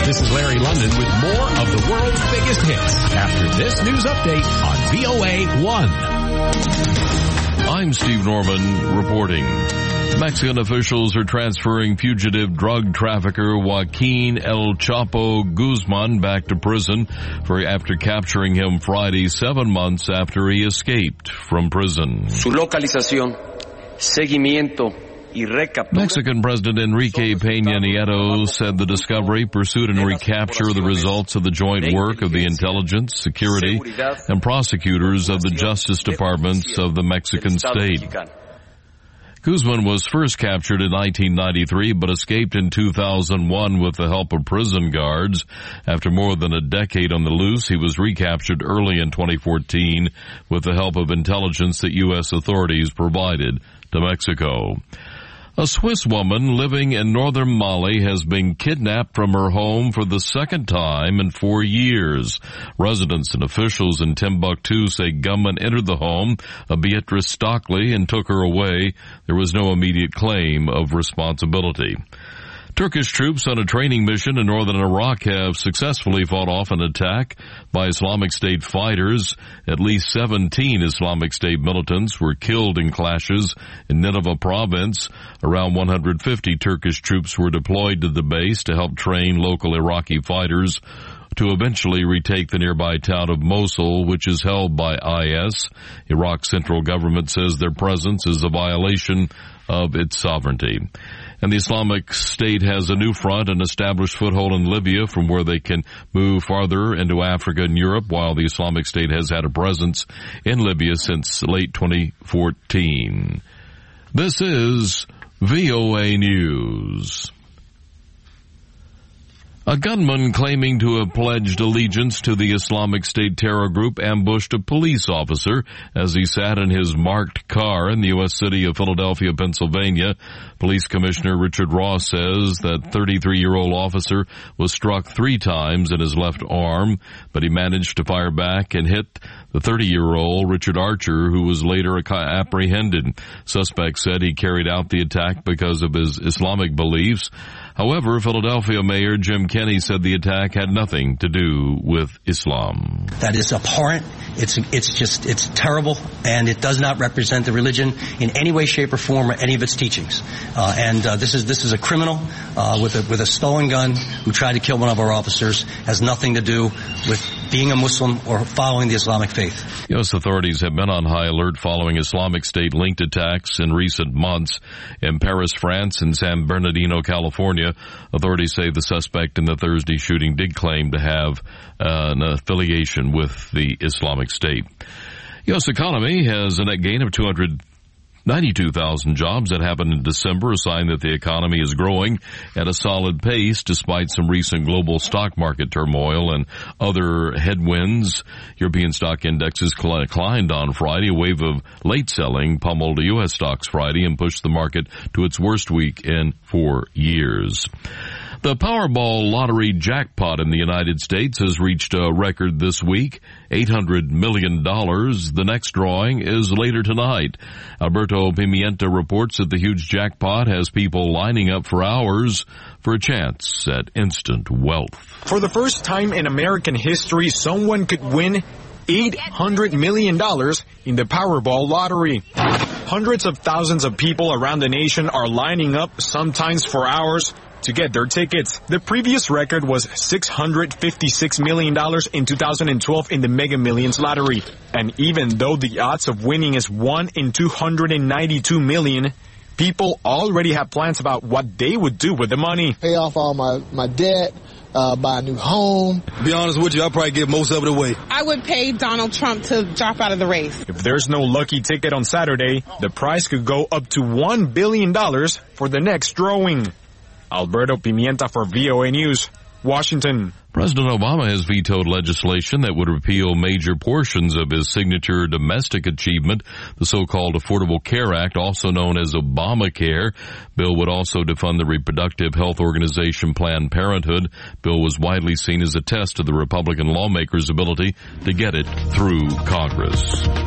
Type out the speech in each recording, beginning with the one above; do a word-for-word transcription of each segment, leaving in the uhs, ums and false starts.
This is Larry London with more of the world's biggest hits after this news update on V O A one. I'm Steve Norman reporting. Mexican officials are transferring fugitive drug trafficker Joaquin El Chapo Guzman back to prison for after capturing him Friday, seven months after he escaped from prison. Su localización, seguimiento, Mexican President Enrique Peña Nieto said the discovery, pursuit, and recapture of the results of the joint work of the intelligence, security, and prosecutors of the Justice Departments of the Mexican state. Guzman was first captured in nineteen ninety-three but escaped in two thousand one with the help of prison guards. After more than a decade on the loose, he was recaptured early in twenty fourteen with the help of intelligence that U S authorities provided to Mexico. A Swiss woman living in northern Mali has been kidnapped from her home for the second time in four years. Residents and officials in Timbuktu say gunmen entered the home of Beatrice Stockley and took her away. There was no immediate claim of responsibility. Turkish troops on a training mission in northern Iraq have successfully fought off an attack by Islamic State fighters. At least seventeen Islamic State militants were killed in clashes in Nineveh province. Around one hundred fifty Turkish troops were deployed to the base to help train local Iraqi fighters to eventually retake the nearby town of Mosul, which is held by I S. Iraq's central government says their presence is a violation of its sovereignty. And the Islamic State has a new front and established foothold in Libya from where they can move farther into Africa and Europe, while the Islamic State has had a presence in Libya since late twenty fourteen. This is V O A News. A gunman claiming to have pledged allegiance to the Islamic State terror group ambushed a police officer as he sat in his marked car in the U S city of Philadelphia, Pennsylvania. Police Commissioner Richard Ross says that thirty-three-year-old officer was struck three times in his left arm, but he managed to fire back and hit the thirty-year-old Richard Archer, who was later apprehended. Suspect said he carried out the attack because of his Islamic beliefs. However, Philadelphia Mayor Jim Kenney said the attack had nothing to do with Islam. That is abhorrent. It's it's just it's terrible, and it does not represent the religion in any way, shape, or form, or any of its teachings. Uh, and uh, this is this is a criminal uh, with a with a stolen gun who tried to kill one of our officers. Has nothing to do with being a Muslim or following the Islamic faith. U S authorities have been on high alert following Islamic State-linked attacks in recent months in Paris, France, and San Bernardino, California. Authorities say the suspect in the Thursday shooting did claim to have uh, an affiliation with the Islamic State. U S economy has a net gain of two hundred ninety-two thousand jobs. That happened in December, a sign that the economy is growing at a solid pace despite some recent global stock market turmoil and other headwinds. European stock indexes climbed on Friday. A wave of late selling pummeled U S stocks Friday and pushed the market to its worst week in four years. The Powerball lottery jackpot in the United States has reached a record this week, eight hundred million dollars. The next drawing is later tonight. Alberto Pimienta reports that the huge jackpot has people lining up for hours for a chance at instant wealth. For the first time in American history, someone could win eight hundred million dollars in the Powerball lottery. Hundreds of thousands of people around the nation are lining up, sometimes for hours, to get their tickets. The previous record was six hundred fifty-six million dollars in two thousand twelve in the Mega Millions lottery. And even though the odds of winning is one in two hundred ninety-two million, people already have plans about what they would do with the money. Pay off all my, my debt, uh, buy a new home. Be honest with you, I'll probably give most of it away. I would pay Donald Trump to drop out of the race. If there's no lucky ticket on Saturday, the prize could go up to one billion dollars for the next drawing. Alberto Pimienta for V O A News, Washington. President Obama has vetoed legislation that would repeal major portions of his signature domestic achievement, the so-called Affordable Care Act, also known as Obamacare. Bill would also defund the reproductive health organization Planned Parenthood. Bill was widely seen as a test of the Republican lawmakers' ability to get it through Congress.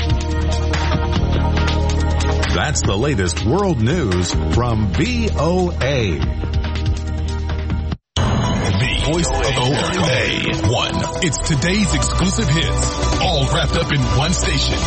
That's the latest world news from V O A. V voice of America. A one. It's today's exclusive hits, all wrapped up in one station.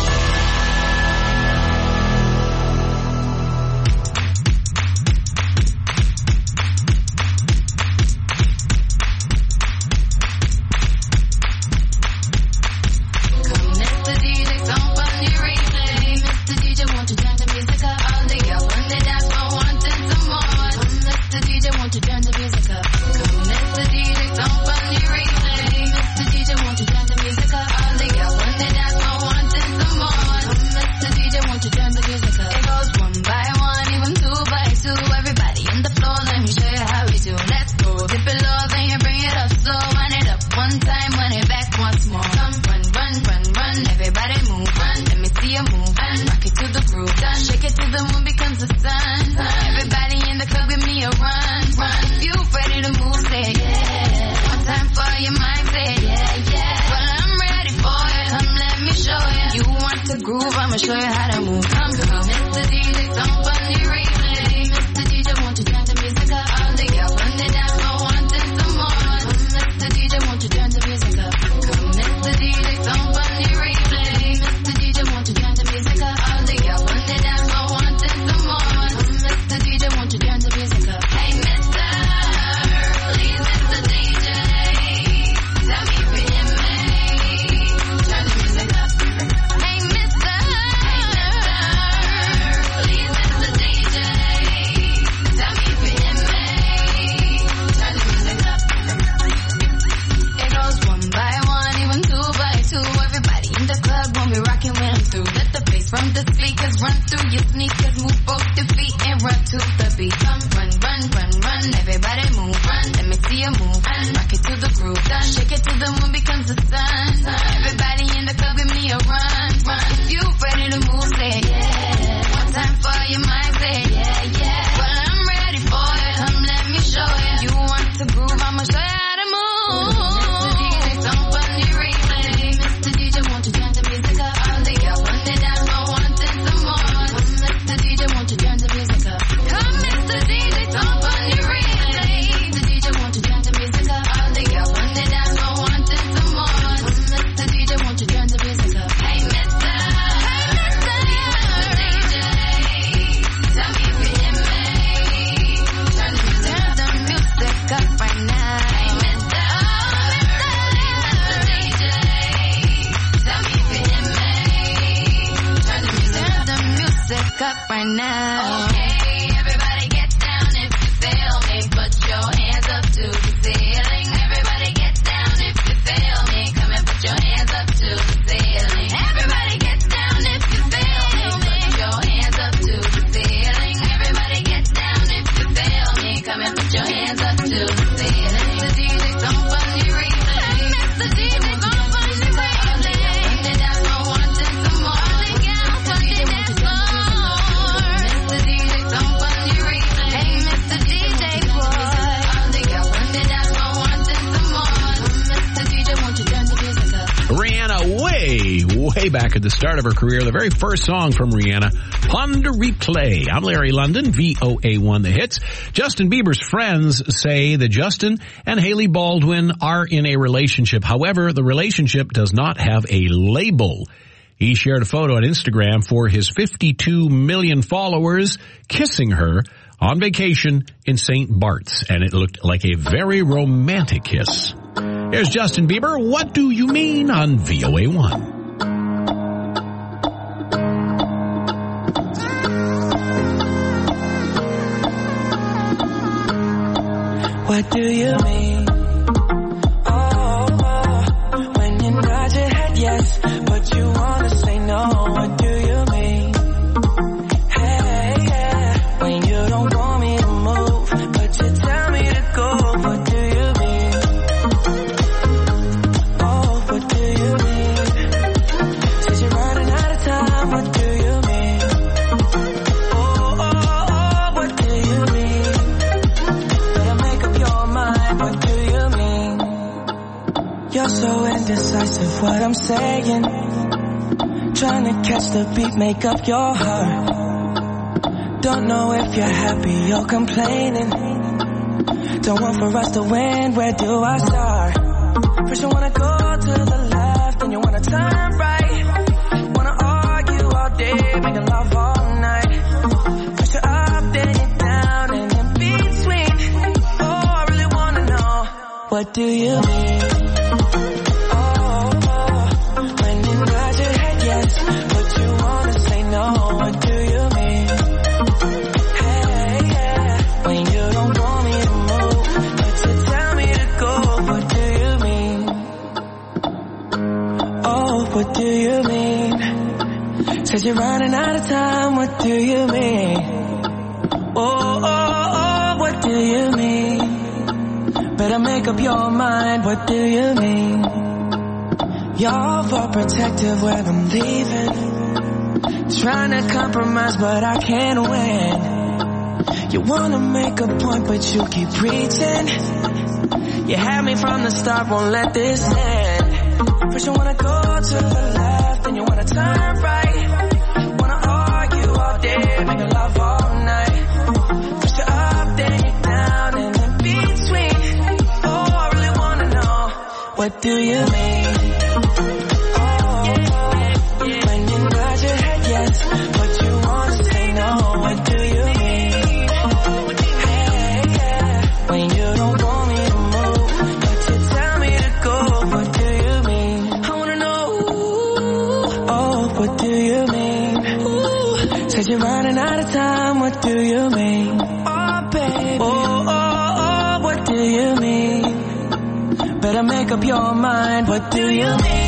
Back at the start of her career, the very first song from Rihanna, Ponder Replay. I'm Larry London, V O A one The Hits. Justin Bieber's friends say that Justin and Hailey Baldwin are in a relationship. However, the relationship does not have a label. He shared a photo on Instagram for his fifty-two million followers kissing her on vacation in Saint Bart's, and it looked like a very romantic kiss. Here's Justin Bieber, What Do You Mean, on V O A one. What do you mean? Oh, oh, when you nod your head yes, but you wanna say no. What do you mean? Hey, yeah, when you don't want me to move, but you tell me to go. What do you mean? Oh, what do you mean? Since you're running out of time, what do you mean? Oh, oh, oh, what do you mean? What do you mean? You're so indecisive, what I'm saying. Trying to catch the beat, make up your heart. Don't know if you're happy or complaining. Don't want for us to win, where do I start? First you wanna go to the left, then you wanna turn right. Wanna argue all day, making love all night. First you're up, then you're down, and in between. Oh, I really wanna know, what do you mean? Oh, oh, when you nod your head yes, but you wanna say no, what do you mean? Hey, yeah, when you don't want me to move, but you tell me to go, what do you mean? Oh, what do you mean? Says you're running out of time, what do you mean? Oh, oh, oh, what do you mean? Better make up your mind, what do you mean? You're for protective when I'm leaving. Trying to compromise, but I can't win. You wanna make a point, but you keep preaching. You had me from the start, won't let this end. First you wanna go to the left, then you wanna turn right. Wanna argue all day, making love all night. First you're up, then you're down, and in between. Oh, I really wanna know, what do you mean? Oh, when you nod your head yes, but you wanna say no, what do you mean? Hey, yeah, when you don't want me to move, but you tell me to go, what do you mean? I wanna know, oh, what do you mean? Ooh, said you're running out of time, what do you mean? Oh, baby, oh, oh, oh, what do you mean? Better make up your mind, what do you mean?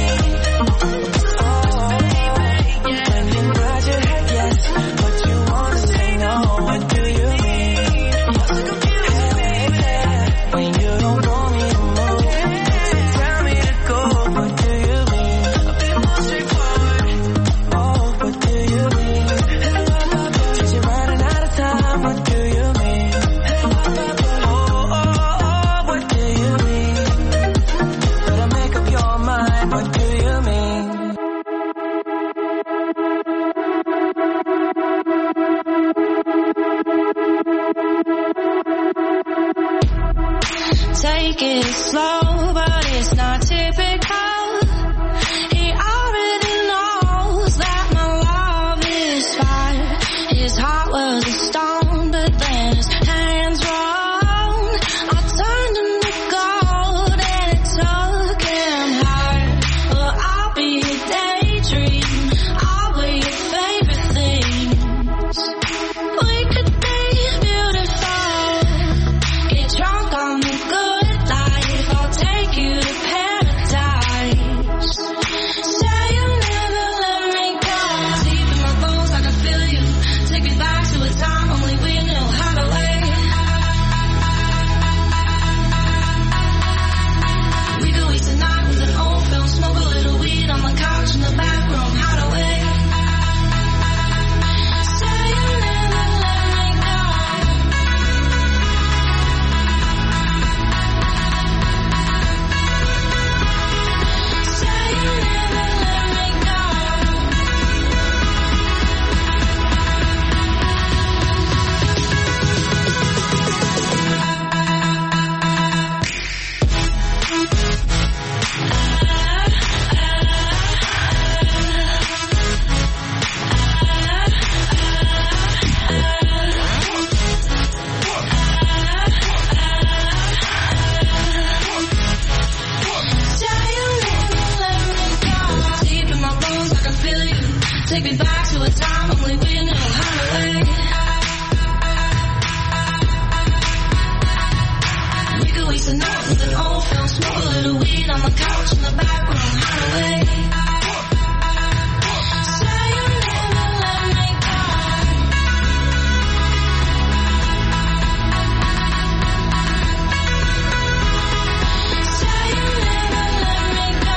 Take it slow, but it's not typical. He already knows that my love is fire. His heart was a stone, but then his hands were on. I turned him to gold and it took him higher. Well, I'll be a daydream. I'll be your favorite things. We could be beautiful. Get drunk on the good. Take you to paradise. Say you'll never let me go. Deep in my bones, I can feel you. Take me back to a time only we knew how to wait. We could waste a night with an old film, smoke a little weed on the couch in the back room. How to wait. Say you'll never let me go. Take me back to a time only we knew how to wait. We could waste a night with an old film, smoke a little weed on the couch in the back room. How to wait. Say you'll never let me go. Say you'll never let me go.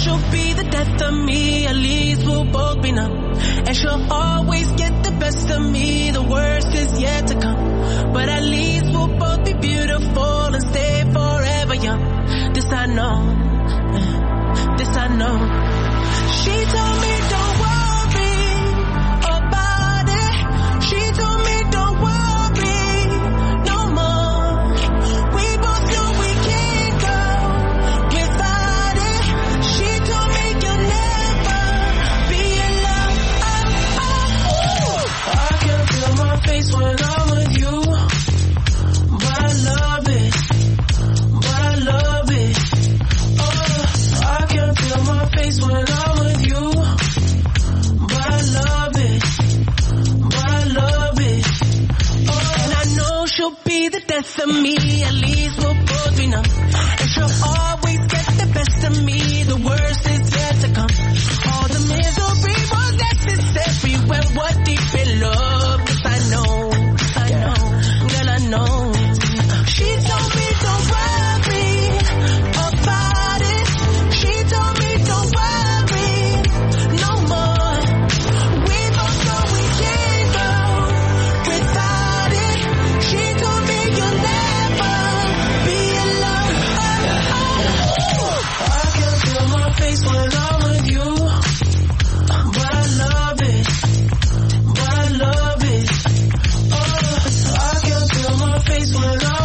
she'll be the death of me, at least we'll both be numb. And she'll always get the best of me, the worst is yet to come. But at least we'll both be beautiful and stay forever young. This I know, this I know. She told me don't worry about it. She told me don't worry no more. We both know we can't go without it. She told me you'll never be alone. Oh, oh. I can feel my face when I'm with you, but I love it, but I love it. Oh, I can feel my face when I'm with you, but I love it, but I love it. Oh, and I know she'll be the death of me, at least we'll both be numb. And she'll always get the best of me, the worst is yet to come. All the misery was necessary when we're deep in love. Cause I know, I know, girl I know. She told me don't worry about it. She told me don't worry no more. We both know we can't go without it. She told me you'll never be alone. Oh, oh. I can feel my face when I'm with you, but I love it, but I love it. Oh, I can feel my face when I'm with you,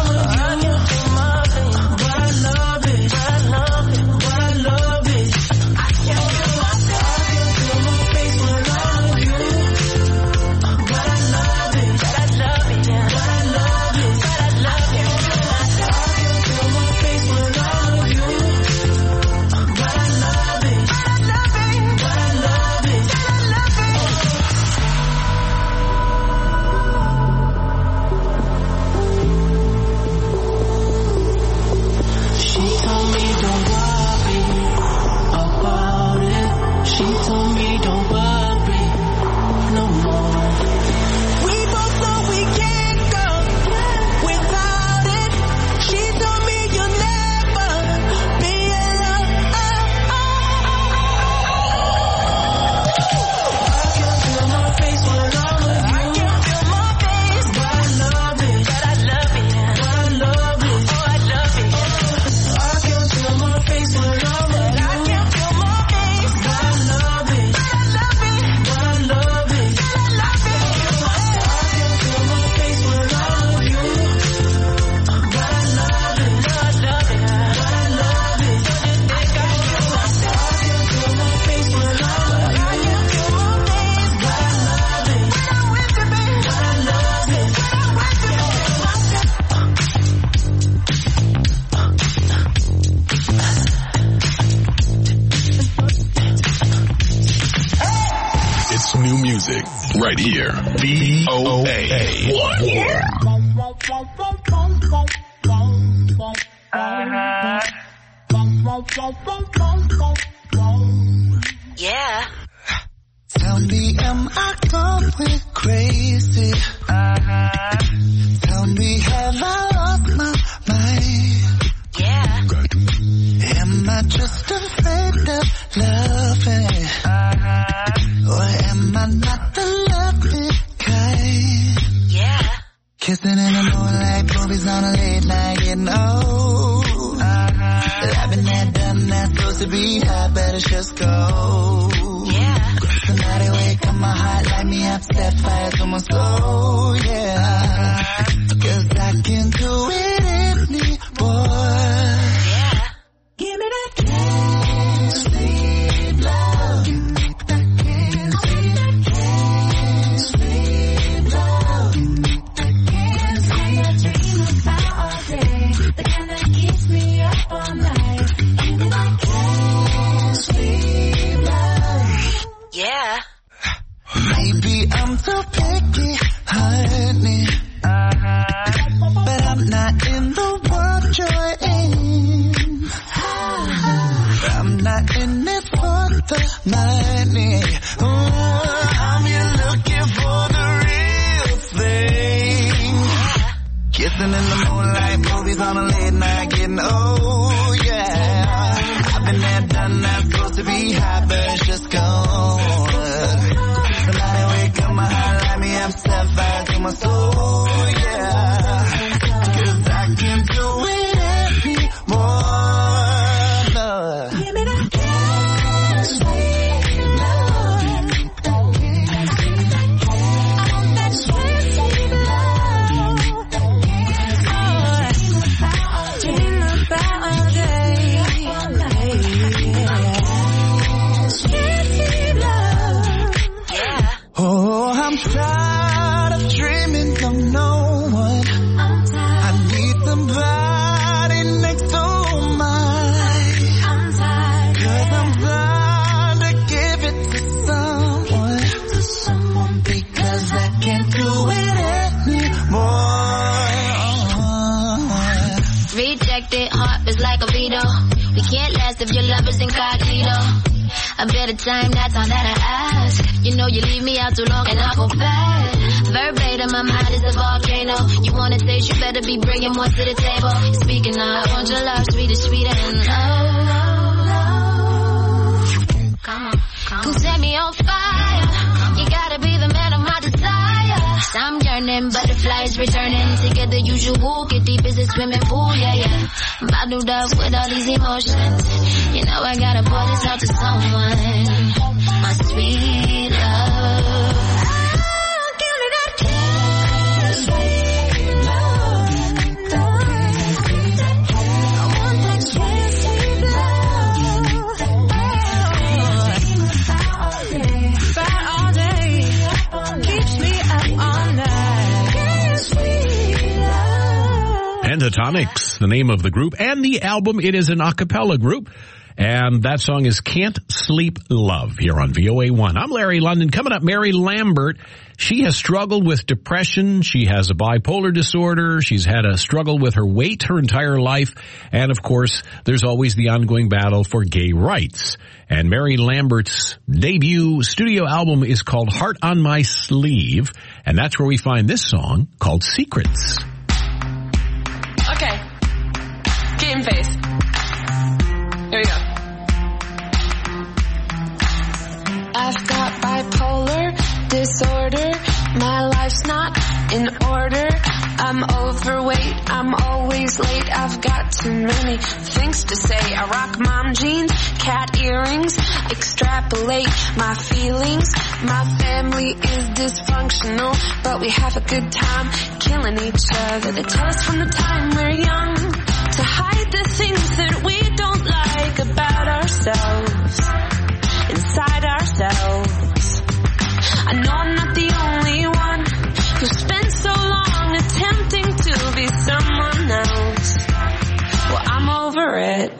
but I love it, but I love it, but I love it. I can feel my face when I'm with you, but I love it, but I love it, but I love it, but I love it. I can feel my face when I'm with you, but I love it, but I love it, but I love it, but I love it. She told me don't worry about it. She told me don't worry no more. We both know we can't go without it. She told me you'll never be alone. I can feel my face when I'm with you. I can feel my face, but I love it, but I love it, but I love it, oh I love it. I can feel my face when I'm with you. I can feel my face, but I love it, but I love it, but I love it, but I love it. I can feel my face when I'm with you, but I love it, but I love it, but I love it. I can feel my face when I'm with you. I can feel my face, but I love it, when I'm with you, baby, but I love it, when I'm with you, It's new music right here. V O A one. Yeah. Tell me, am I going crazy? Tell me, have I lost my mind? Yeah. Am I just afraid of loving? Or am I not the loving kind? Yeah. Kissing in the moonlight, movies on a late night, getting old. I've been there, done that, supposed to be high, better just go. Yeah. Tonight I wake up, my heart light me up, set fire to my soul, yeah. Cause I can do it anymore. Yeah. Give me that can't sleep love. Give me that can't sleep, can't sleep love. Give me that can't sleep. I dream about all day, the kind that keeps me up all night. Give me that can't sleep love. Yeah. Maybe I'm too picky, honey, but I'm not in the world you're in. I'm not in it for the money. Ooh, I'm here looking for the real thing. Kissing in the moonlight, movies on a late night, getting old, yeah. I've been there, nothing that's supposed to be happy, it's just gone. Somebody wake up my heart, let me have set fire to my soul, yeah. Cause I can't do it anymore. Give me that can't sleep love. I want that can't sleep love. Dream about all day. Oh, I'm tired of dreaming of no one. I need somebody next to mine. I'm tired. Cause I'm tired to give it to someone. To someone because I can't do it anymore. Rejected heart is like a veto. We can't last if your love is incognito. A better time, that's all that I ask. You know you leave me out too long and I go bad. Verbatim, my mind is a volcano. You wanna taste, you better be bringing more to the table. Speaking of, I want your love sweet as sweet and low, low, low. Come on, come on. Set me on fire. You gotta be the man of my desire. I'm yearning, butterflies returning. Together usual, get deep as a swimming pool, yeah, yeah. Bottled up with all these emotions. You know I gotta pour this out to someone. My sweet love. Give me that kiss, sweet love. I want that kiss, sweet love. Fat all day, keeps me up all night. Sweet love. Pentatonics, the name of the group, and the album, it is an a cappella group. And that song is Can't Sleep Love here on V O A one. I'm Larry London. Coming up, Mary Lambert. She has struggled with depression. She has a bipolar disorder. She's had a struggle with her weight her entire life. And, of course, there's always the ongoing battle for gay rights. And Mary Lambert's debut studio album is called Heart on My Sleeve. And that's where we find this song called Secrets. Okay. Game face. Here we go. I've got bipolar disorder. My life's not in order. I'm overweight. I'm always late. I've got too many things to say. I rock mom jeans, cat earrings, extrapolate my feelings. My family is dysfunctional, but we have a good time killing each other. They tell us from the time we're young to hide the things that we don't like about ourselves, inside ourselves. I know I'm not the only one who spent so long attempting to be someone else. Well, I'm over it.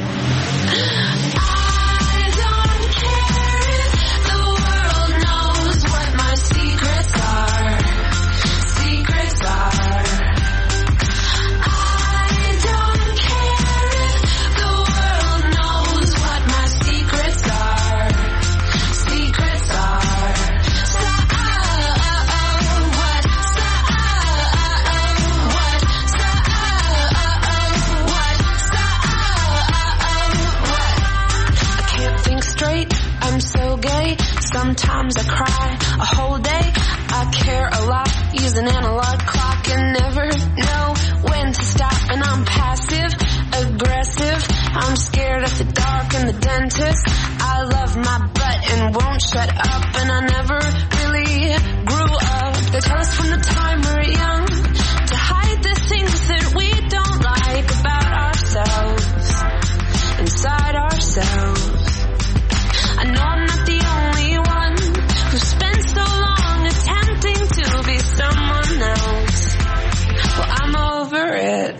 I don't care if the world knows what my secrets are. Secrets are. I'm so gay, sometimes I cry a whole day. I care a lot, use an analog clock and never know when to stop. And I'm passive, aggressive, I'm scared of the dark and the dentist. I love my butt and won't shut up, and I never really grew up. They tell us from the time we're young to hide the things that we don't like about ourselves, inside ourselves. I know I'm not the only one who spent so long attempting to be someone else. Well, I'm over it.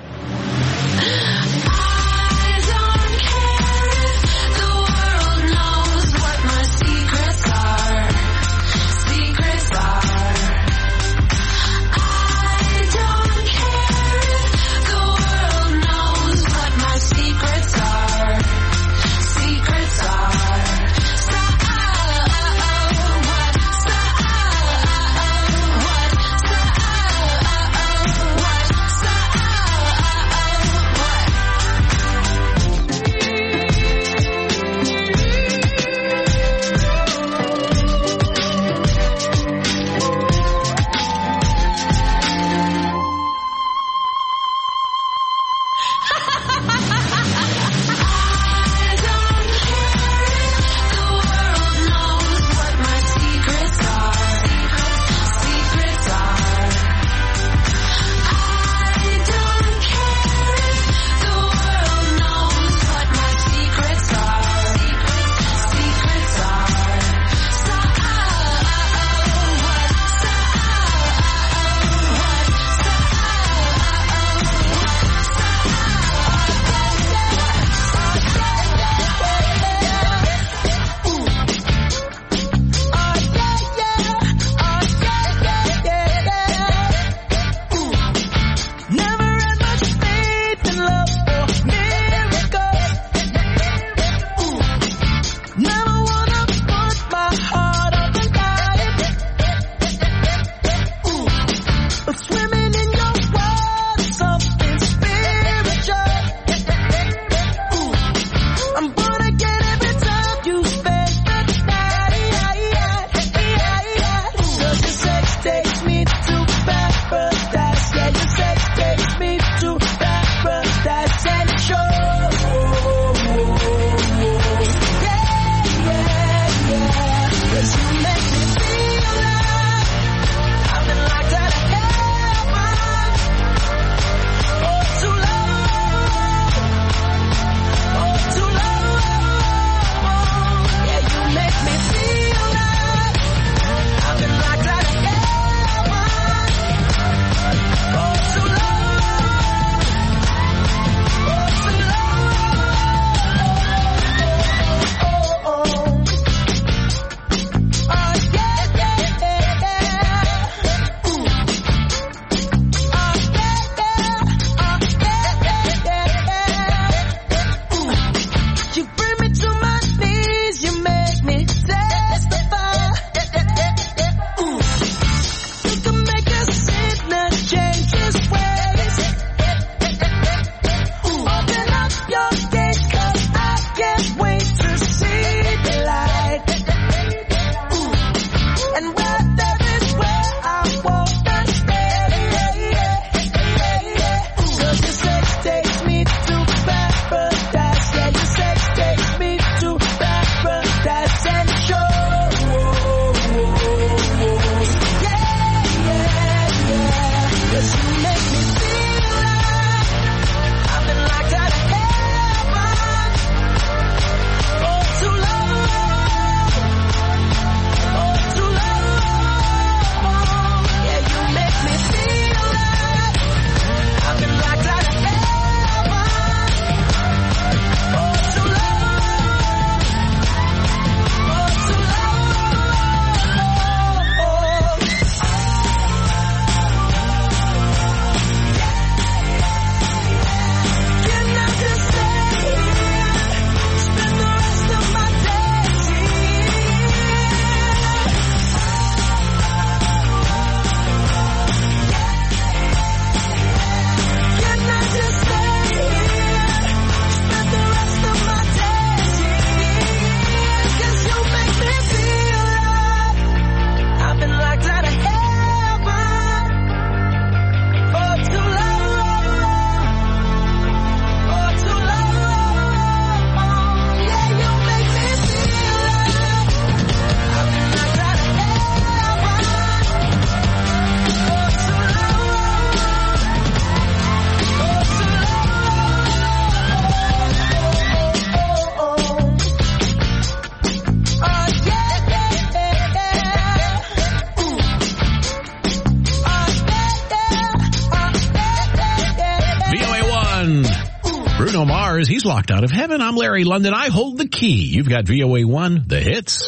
I don't care if the world knows what my secrets are. Secrets are. I stars. He's locked out of heaven. I'm Larry London. I hold the key. You've got V O A one, the hits.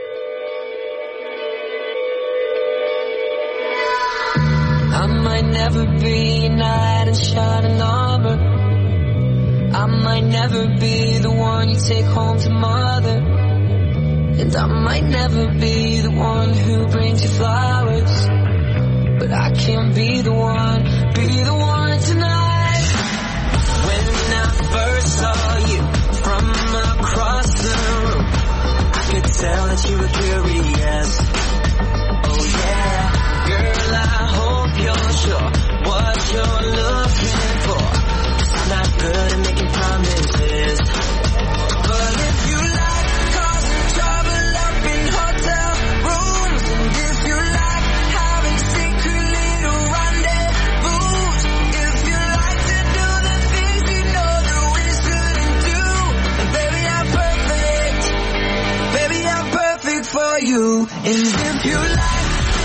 I might never be a knight in shining armor. I might never be the one you take home to mother. And I might never be the one who brings you flowers. But I can be the one, be the one tonight. When I first saw you from across the room, I could tell that you were curious. Oh yeah, girl, I hope you're sure what you're looking for. 'Cause I'm not good at making promises. But if you like causing trouble up in hotel rooms, and if you like having secret little rendezvous, if you like to do the things you know that we shouldn't do, then baby, I'm perfect. Baby, I'm perfect for you. And if you like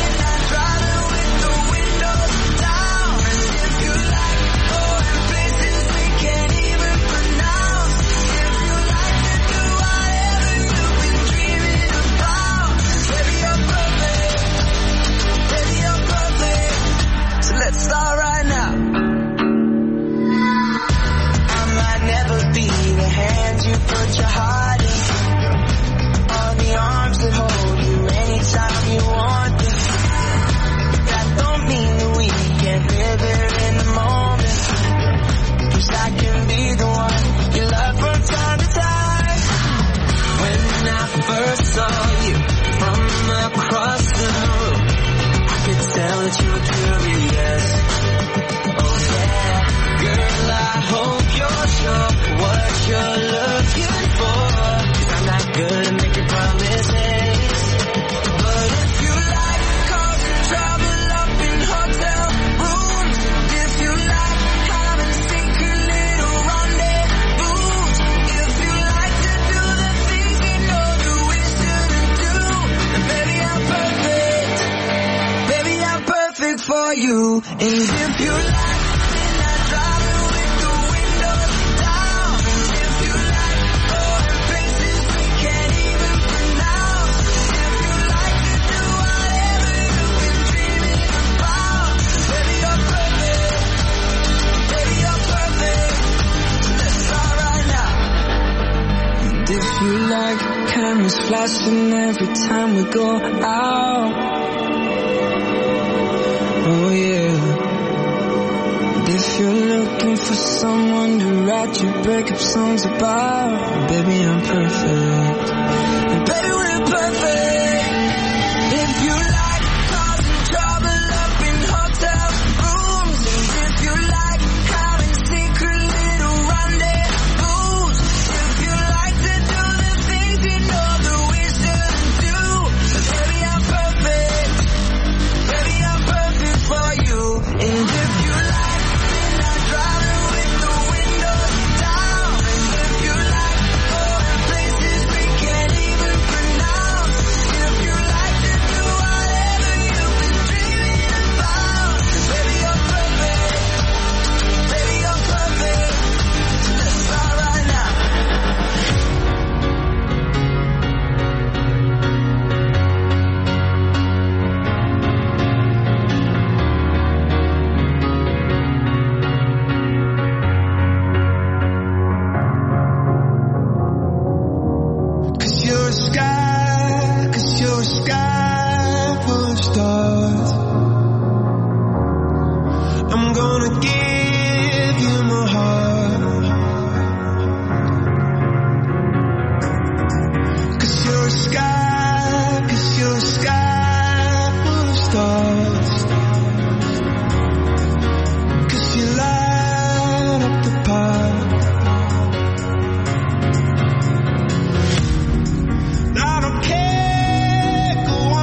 let's start right now. I might never be the hand you put your heart in, or the arms that hold you anytime you want them. That don't mean that we can't live it in the moment. 'Cause I can be the one you love from time to time. When I first saw you from across the room, I could tell that you were curious. Oh yeah, girl, I hope you're sure what you're looking for. 'Cause I'm not good at making promises. But if you like causing trouble up in hotel rooms, and if you like having secret little rendezvous, if you like to do the things you know that we shouldn't do, then baby, I'm perfect. Baby, I'm perfect for you. And if you like midnight driving with the windows down, and if you like going places we can't even pronounce, if you like to do whatever you've been dreaming about, baby, you're perfect. Baby, you're perfect. So let's start right now. And if you like cameras flashing every time we go out, oh yeah. And if you're looking for someone to write your breakup songs about, baby, I'm perfect. And baby, we're perfect. If you like causing trouble up in hotel rooms, and if you like having secret little rendezvous, if you like to do the things you know that we shouldn't do, then baby, I'm perfect. Baby, I'm perfect for you. And if you like midnight driving with the windows down, and if you like going places we can't even pronounce, if you like to do whatever you've been dreaming about, baby, you're perfect. Baby, you're perfect. So let's start right now. Cause you're a sky, cause you're a sky full of stars. I'm gonna give you my heart. Cause you're a sky, cause you're a sky full of stars. Cause you light up the path. I don't care, go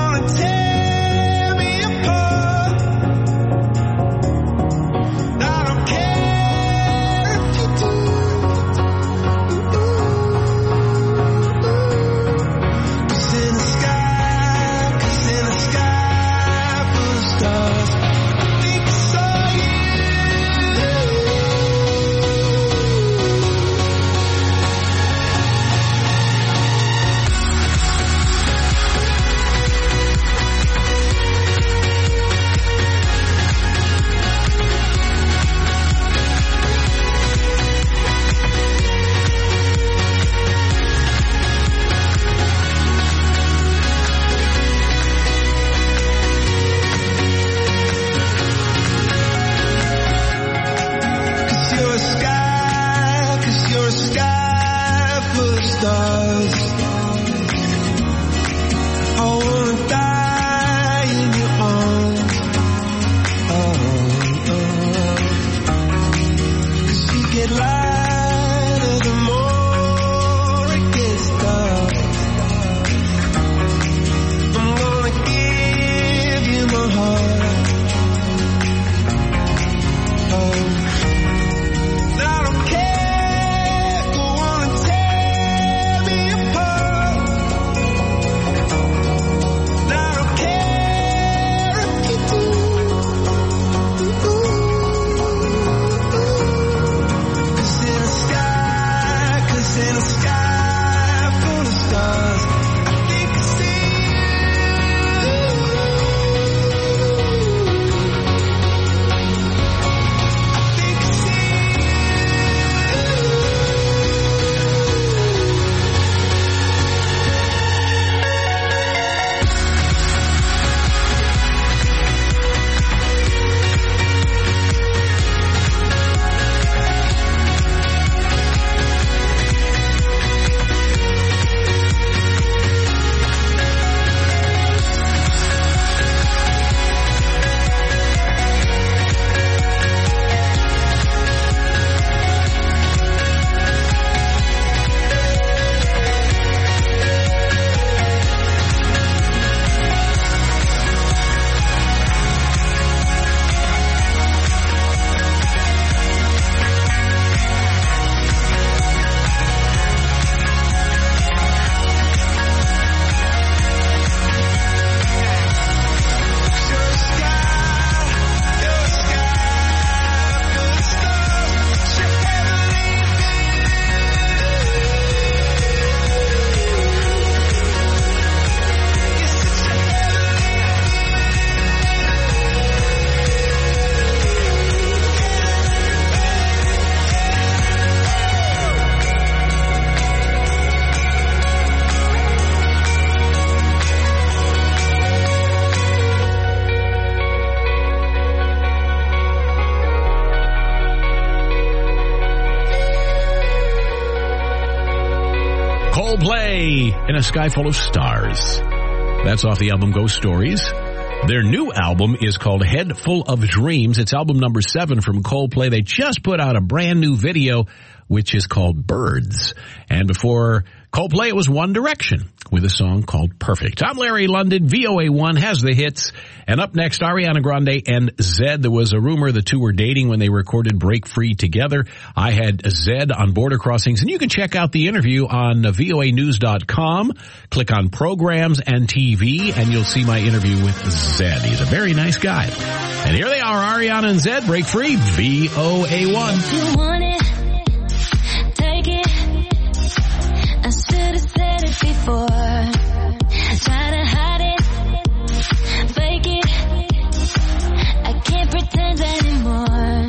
Replay, In a Sky Full of Stars. That's off the album Ghost Stories. Their new album is called Head Full of Dreams. It's album number seven from Coldplay. They just put out a brand new video, which is called Birds. And before Coldplay, it was One Direction with a song called Perfect. I'm Larry London. V O A one has the hits. And up next, Ariana Grande and Zedd. There was a rumor the two were dating when they recorded Break Free together. I had Zedd on Border Crossings, and you can check out the interview on V O A news dot com. Click on Programs and T V, and you'll see my interview with Zedd. He's a very nice guy. And here they are, Ariana and Zedd, Break Free, V O A one. You want it, take it. I should have said it before. Try to hide it, fake it. I can't pretend anymore.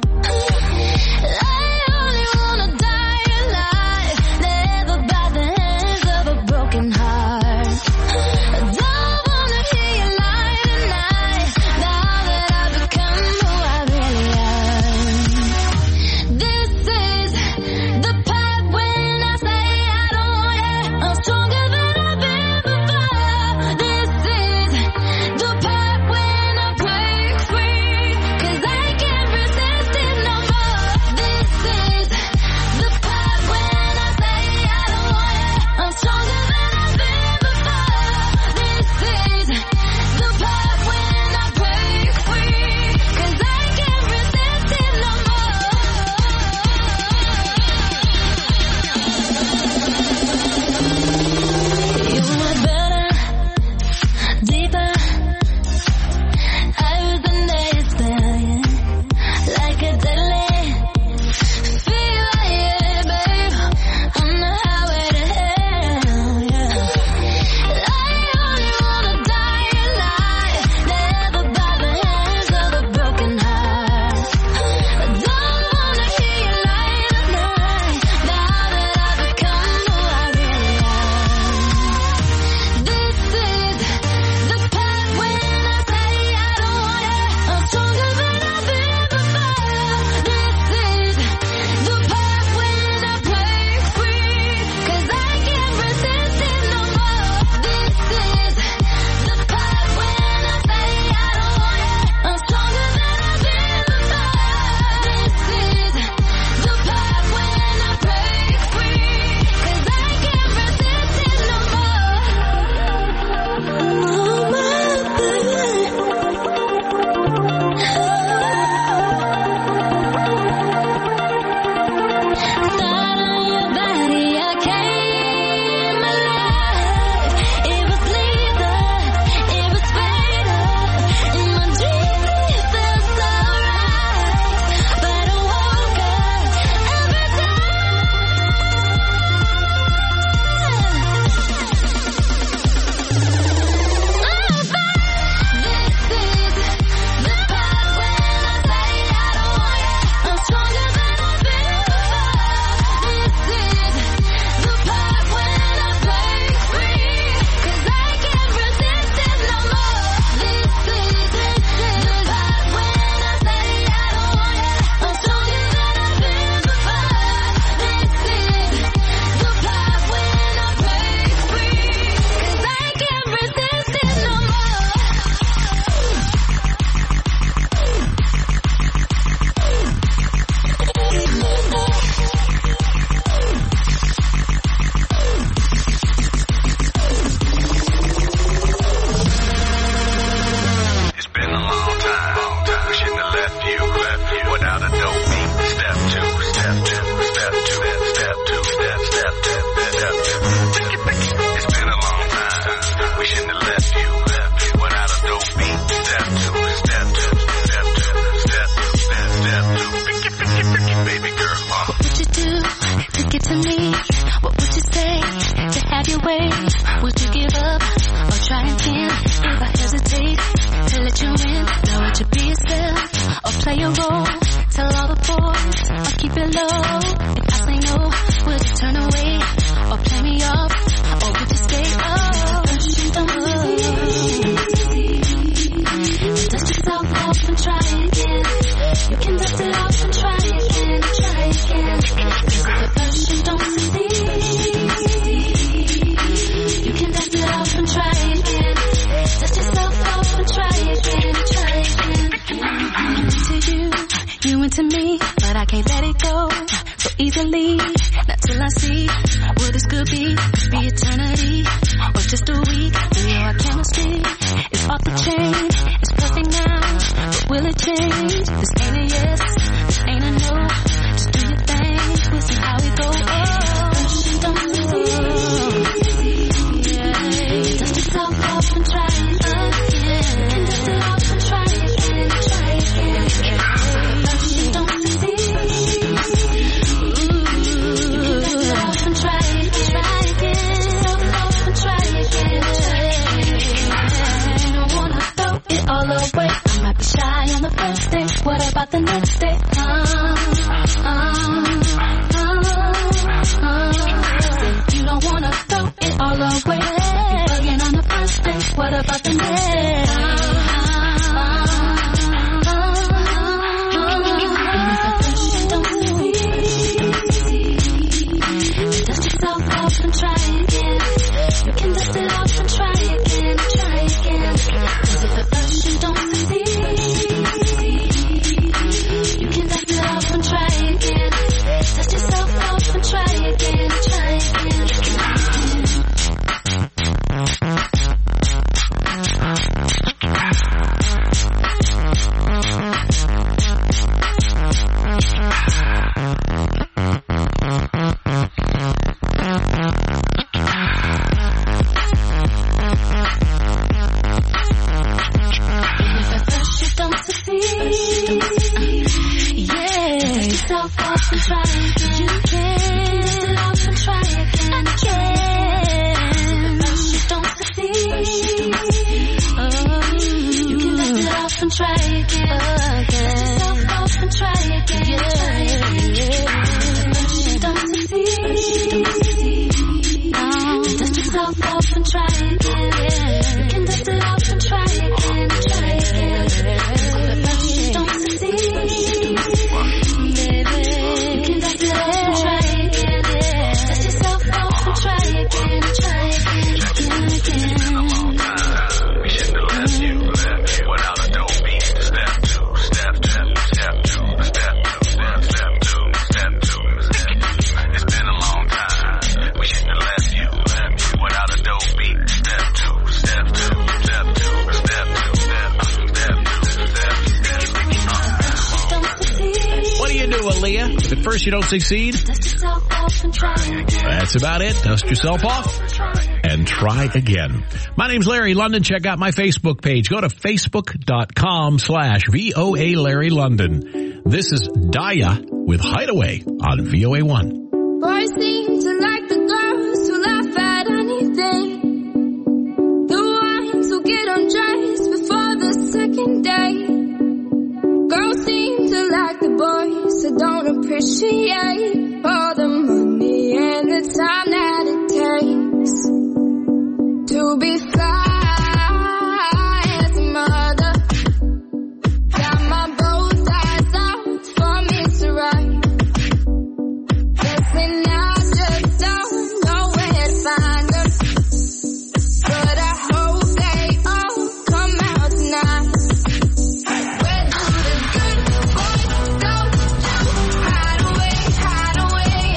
I only wanna die alive, never by the hands of a broken heart. I don't wanna hear you lie tonight, now that I've become who I really am. This is the part when I say I don't want it. I'm stronger than I've been before. This is the part when I break free, 'cause I can't resist it no more. This is the part when I say I don't want it. I'm stronger than I've been before. This is the part when I break free, 'cause I can't resist it no more. You were better, deeper. I was a naysay, like a deadly fever, yeah, babe. On the highway to hell, yeah. I only wanna die alive, never by the hands of a broken heart. I don't wanna hear you lie tonight, now that I've become who I really am. This is the part when I say I don't want it. I'm stronger than I've been before. This is the part when I break free, 'cause I can't resist it no more. This is the part when I say I don't want it. I'm stronger than I've been before. This is the part when I break free, 'cause I can't resist it no more. Oh, my baby. Thought on your body, I came alive. It was lethal, it was fatal. In my dreams, it felt so right, but I woke up every to me, but I can't let it go so easily. Not till I see what this could be. Could be eternity or just a week. You know our chemistry is off the chain. It's perfect now, but will it change? This ain't a yes, this ain't a no. Just do your thing, we'll see how we go. Oh, don't see, yeah. Dust yourself off and try it again. Dust it off and try it again, try it again. Don't see, ooh, dust it off and try it, try again. Dust yourself off and try again, try again. You don't wanna throw it all away. I might be shy on the first day. What about the next day? Uh, uh, uh, uh. You don't wanna throw it all away. You're bugging on the first day. What about the next day? Uh, uh, uh, uh. Don't see. Dust yourself off and try again. You can dust it off and try again, try again. 'Cause if at first you don't succeed, you can dust it off and try again. Dust yourself off and try again, try again. You don't succeed? That's about it. Dust yourself off and try again. My name's Larry London. Check out my Facebook page. Go to facebook.com slash VOA Larry London. This is Daya with Hideaway on V O A one. Boys seem to like the girls who laugh at anything. The ones who get undressed before the second date. Girls seem to like the boys who don't appreciate all the money and the time that it takes to be fly as a mother. Got my bow ties out for me to ride. Guessing I just don't know where to find them, but I hope they all come out tonight.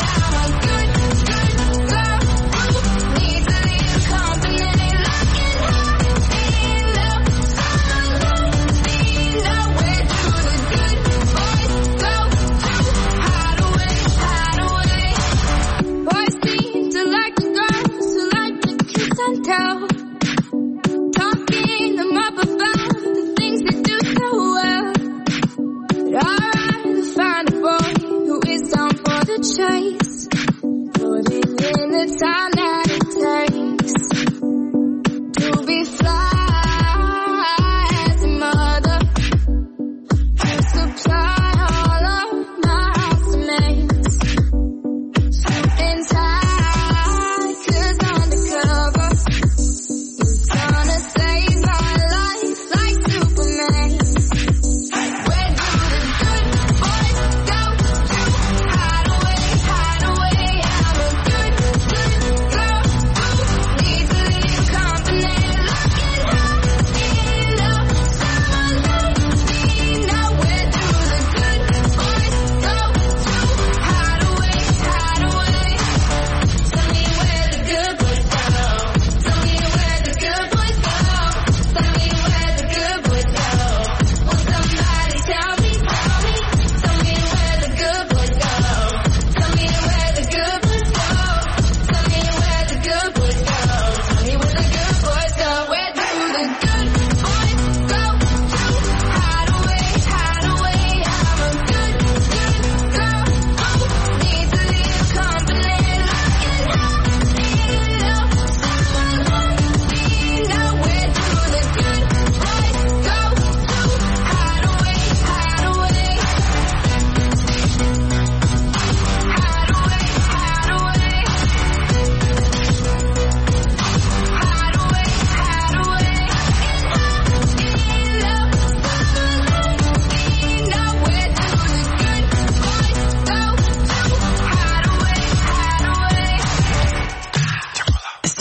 Hide away, hide away, I'm a good, good girl who needs a little company, locking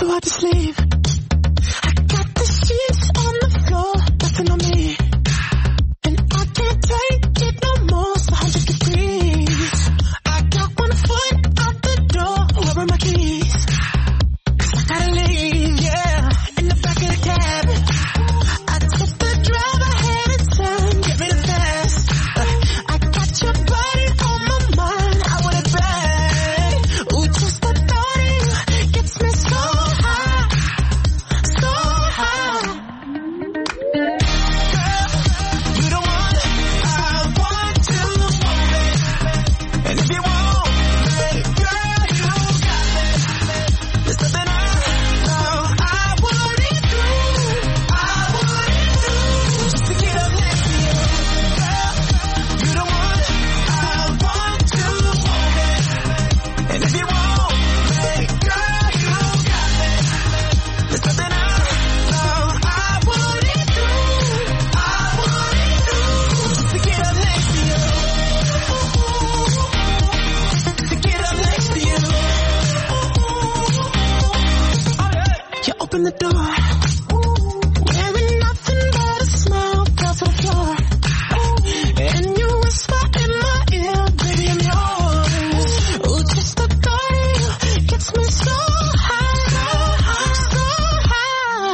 so hard to sleep. I got the sheets on the floor, nothing on me. And I can't take it no more, it's a hundred degrees. I got one foot out the door, where are my keys? I gotta leave, yeah, in the back of the cab. I took the drive ahead of time, get me the fast. I got your body on my mind, I want it bad. Ooh, just the thought of you gets me so high, so high. Girl, you the one I want to want it. And if you want me, girl, you got me. There's something I know I want it through, I want it through, just to get up next to you. Girl, you the one I want to want it. And if you want me, girl, you got me. There's something I know I want it through, I want it through, just to get up next to you. To get up next to you. You open the door, wearing nothing but a smile, fell to the floor. And you whisper in my ear, baby, I'm yours. Ooh, just the thought of you gets me so high, so high.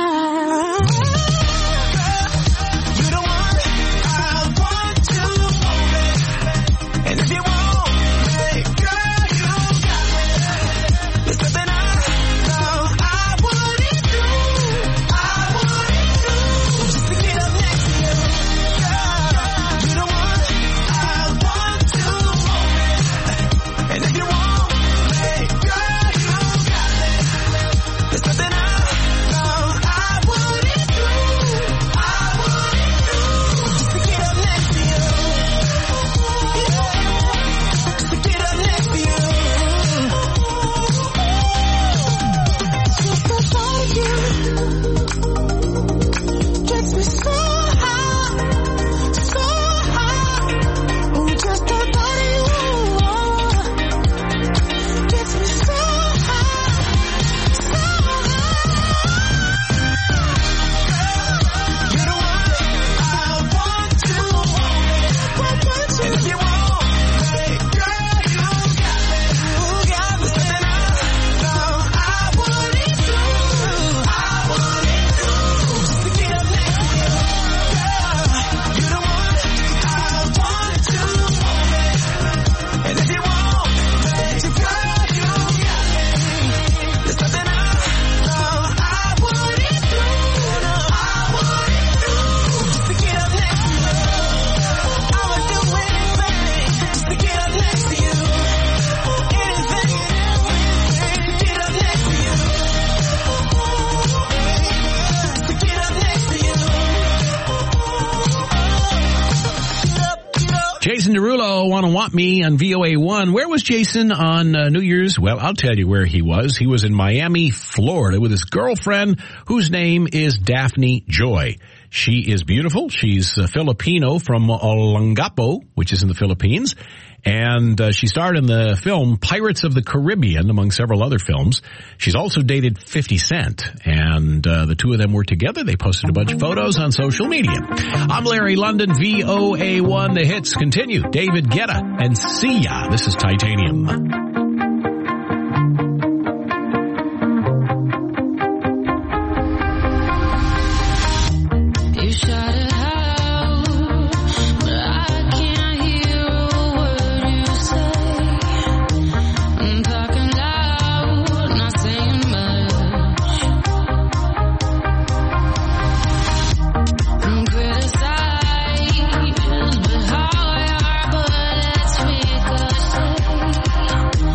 You the one I want to want it. And if you want me, girl, you got me. There's something I know I want it through, I want it through, just to get up next to you. Girl, you the one I want to want it. And if you want me, girl, you got me. There's something I know I want it through, I want it through, just to get up next to you. Just to get up next to you. Just the thought of you gets me so high, so high. Ooh, just the thought of you gets me so high, so high. You're the one I want to want it. Want to. And if you want me, girl, you got me. You got me. Something I know I want it through, I want it through, just to get up next to you. Girl, you're the one I want to want it. And if you want me, girl, you got me. There's something I know I want it through, I want it through, just to get up next to you. I would do anything just to get up next to you. Anything and everything to get up next to you. To get up next to you. Get up, get up. Jason Derulo, Wanna Want Me on V O A one. Where was Jason on uh, New Year's? Well, I'll tell you where he was. He was in Miami, Florida with his girlfriend whose name is Daphne Joy. She is beautiful. She's uh, Filipino from Olongapo, which is in the Philippines. And uh, she starred in the film Pirates of the Caribbean, among several other films. She's also dated fifty Cent, and uh, the two of them were together. They posted a bunch of photos on social media. I'm Larry London, V O A one. The hits continue. David Guetta and Sia. This is Titanium. You shut it out, but I can't hear a word you say. I'm talking loud, not saying much. I'm criticized, but how our bullets ricochet.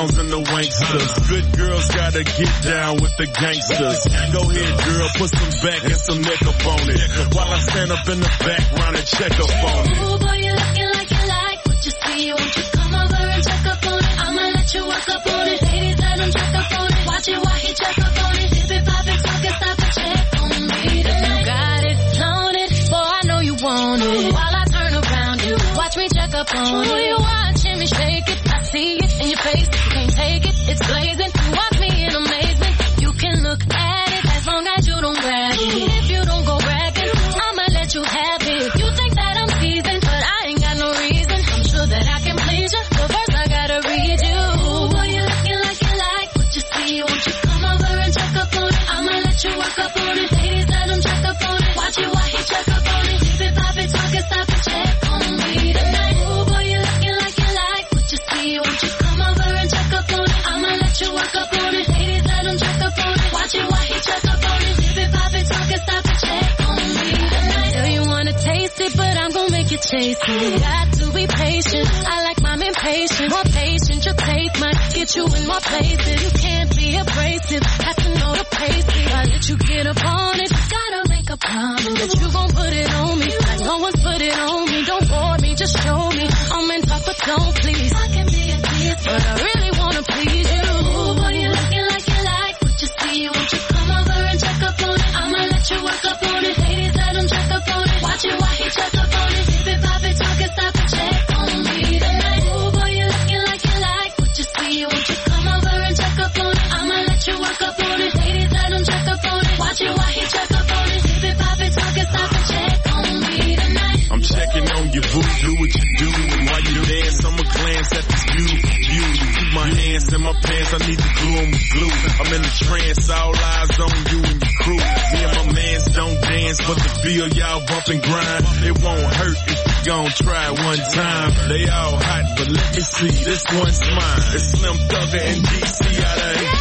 clowns and the wanksters. Good girls gotta get down with the gangsters. Go ahead, girl, put some back and some neck up on it. While I stand up in the background and check up on it. Ooh, boy, you looking like you like what you see. Won't you come over and check up on it? I'ma let you walk up on it. Ladies, let him check up on it. Watch it while he check up on it. Dip it, pop it, talk it, stop it, check on me. If you got it, flown it, boy, I know you want it. While I turn around, you watch me check up on it. Ooh, you watching me shake it, I see it in your face. You can't take it, it's blazing. You watch me in amazement. You can look at it as long as you don't grab it. If you don't go bragging, I'ma let you have it. You think that I'm seasoned, but I ain't got no reason. I'm sure that I can please you, but first I gotta read you. Ooh, boy, you looking like you like what you see. Won't you come over and check up on it? I'ma let you walk up on it. Ladies, let him check up on it. Watch it while he check up on it. Dip it, pop it, talk it, stop it, check on me tonight. Ooh, boy, you looking like you like what you see. Won't you come over and check up on it? I'ma let you walk up on it. Ladies, let him check up on it. Watch it while he check up on it. Dip it, pop it, talk it, stop it, check on me tonight. Know you wanna taste it, but I'm gonna make you chase it. Got to be patient. I like mine impatient. More patient, your take might get you in more places. You can't be abrasive. Have to know the pace. I let you get up on it. Gotta make a promise that you gon' put it on me. Like no one put it on me. Don't bore me, just show me. I'm in top, but don't please. I can be a tease, but I really wanna please you. Ooh, boy, you looking like you like what you see. Won't you come over and check up on it? I'ma let you work up on it. Ladies, let him check up on it. Watch it while he check up on it. Dip it, pop it, talk it, stop it, check on me tonight. Ooh, boy, you looking like you like what you see. Won't you come over and check up on it? I'ma let you work up on it. Ladies, let him check up on it. Watch it while he check up on it. Dip it, pop it, talk it, stop it, check on me tonight. I'm checking on your boo, do what you do. And while you dance, I'ma glance at this view. View, you keep my hands in my pants, I need to glue 'em with glue. I'm in a trance, all eyes on you and your crew. Me and my mans don't dance, but the feel y'all bump and grind. It won't hurt if you gon' try it one time. They all hot, but let me see, this one's mine. It's Slim Thugger and D C out of